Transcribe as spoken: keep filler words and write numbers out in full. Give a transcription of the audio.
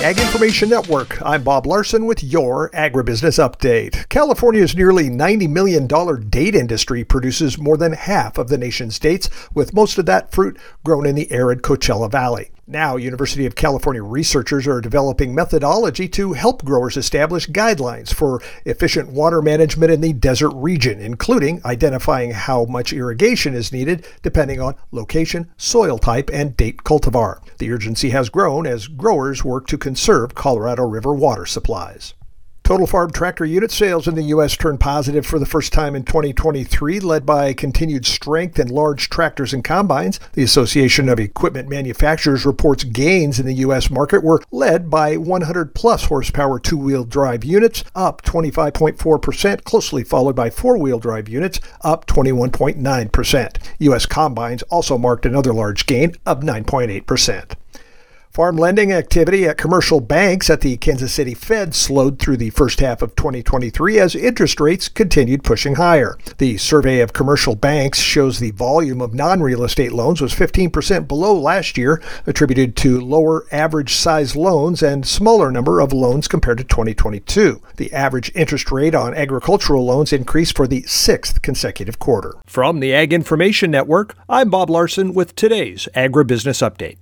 the Ag Information Network. I'm Bob Larson with your Agribusiness Update. California's nearly ninety million dollars date industry produces more than half of the nation's dates, with most of that fruit grown in the arid Coachella Valley. Now, University of California researchers are developing methodology to help growers establish guidelines for efficient water management in the desert region, including identifying how much irrigation is needed depending on location, soil type, and date cultivar. The urgency has grown as growers work to conserve Colorado River water supplies. Total farm tractor unit sales in the U S turned positive for the first time in twenty twenty-three, led by continued strength in large tractors and combines. The Association of Equipment Manufacturers reports gains in the U S market were led by one hundred plus horsepower two-wheel drive units, up twenty-five point four percent, closely followed by four-wheel drive units, up twenty-one point nine percent. U S combines also marked another large gain of nine point eight percent. Farm lending activity at commercial banks at the Kansas City Fed slowed through the first half of twenty twenty-three as interest rates continued pushing higher. The survey of commercial banks shows the volume of non-real estate loans was fifteen percent below last year, attributed to lower average size loans and smaller number of loans compared to twenty twenty-two. The average interest rate on agricultural loans increased for the sixth consecutive quarter. From the Ag Information Network, I'm Bob Larson with today's Agribusiness Update.